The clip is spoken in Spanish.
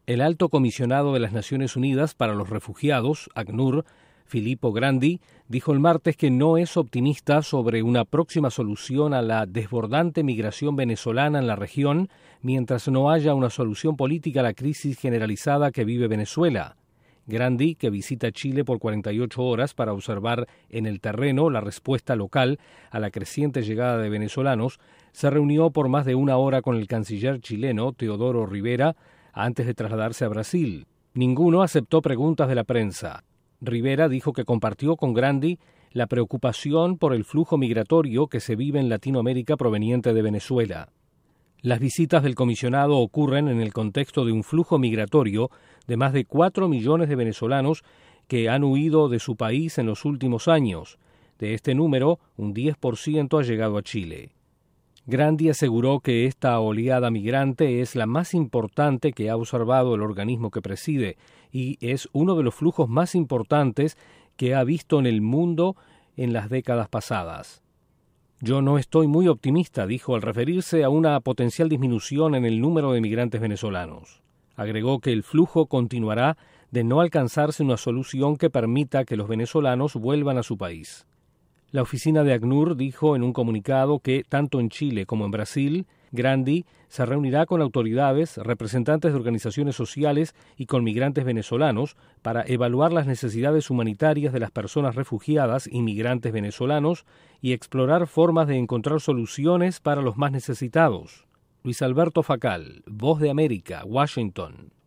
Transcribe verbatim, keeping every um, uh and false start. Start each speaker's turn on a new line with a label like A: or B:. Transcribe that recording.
A: El alto comisionado de las Naciones Unidas para los Refugiados, ACNUR, Filippo Grandi, dijo el martes que no es optimista sobre una próxima solución a la desbordante migración venezolana en la región mientras no haya una solución política a la crisis generalizada que vive Venezuela. Grandi, que visita Chile por cuarenta y ocho horas para observar en el terreno la respuesta local a la creciente llegada de venezolanos, se reunió por más de una hora con el canciller chileno Teodoro Rivera antes de trasladarse a Brasil. Ninguno aceptó preguntas de la prensa. Rivera dijo que compartió con Grandi la preocupación por el flujo migratorio que se vive en Latinoamérica proveniente de Venezuela. Las visitas del comisionado ocurren en el contexto de un flujo migratorio de más de cuatro millones de venezolanos que han huido de su país en los últimos años. De este número, un diez por ciento ha llegado a Chile. Grandi aseguró que esta oleada migrante es la más importante que ha observado el organismo que preside y es uno de los flujos más importantes que ha visto en el mundo en las décadas pasadas. Yo no estoy muy optimista, dijo al referirse a una potencial disminución en el número de migrantes venezolanos. Agregó que el flujo continuará de no alcanzarse una solución que permita que los venezolanos vuelvan a su país. La oficina de ACNUR dijo en un comunicado que, tanto en Chile como en Brasil, Grandi se reunirá con autoridades, representantes de organizaciones sociales y con migrantes venezolanos para evaluar las necesidades humanitarias de las personas refugiadas y migrantes venezolanos y explorar formas de encontrar soluciones para los más necesitados. Luis Alberto Facal, Voz de América, Washington.